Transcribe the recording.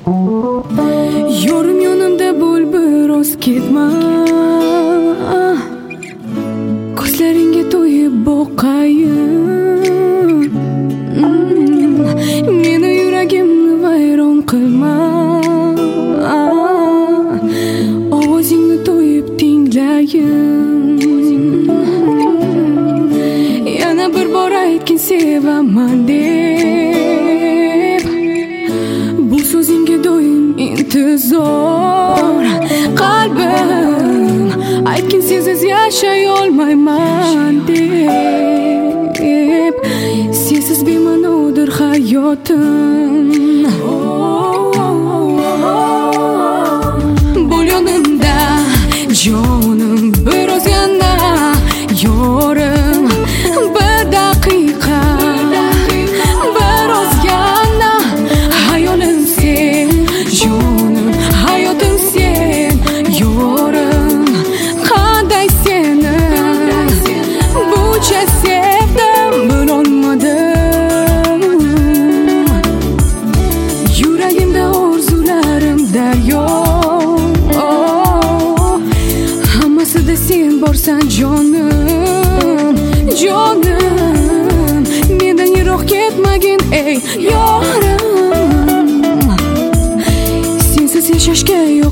Yorim yonimda bo'l, biroz ketma. Ko'zlaringga to'yib boqayin. Meni yuragimni vayron qilma. Ovozingni to'yib tinglayin. Yana bir bor aytgin sevaman deb. Bu so'zingga doim intizor. Qalbim aytgin sensiz yashay olmayman deb. Sensiz bema'nodir hayotim. Bo'l yonimda jonim, biroz yana yorim. Bir daqiqa, biroz yana hayolim sen, jonim, hayotim sen, yorim. Qanday seni buncha sevdim, bilolmadim. Yuragimda orzularim daryo. Hammasida sen borsan jonim, jonim. Mendan yiroq ketmagin ey yorim. Sensiz yashashga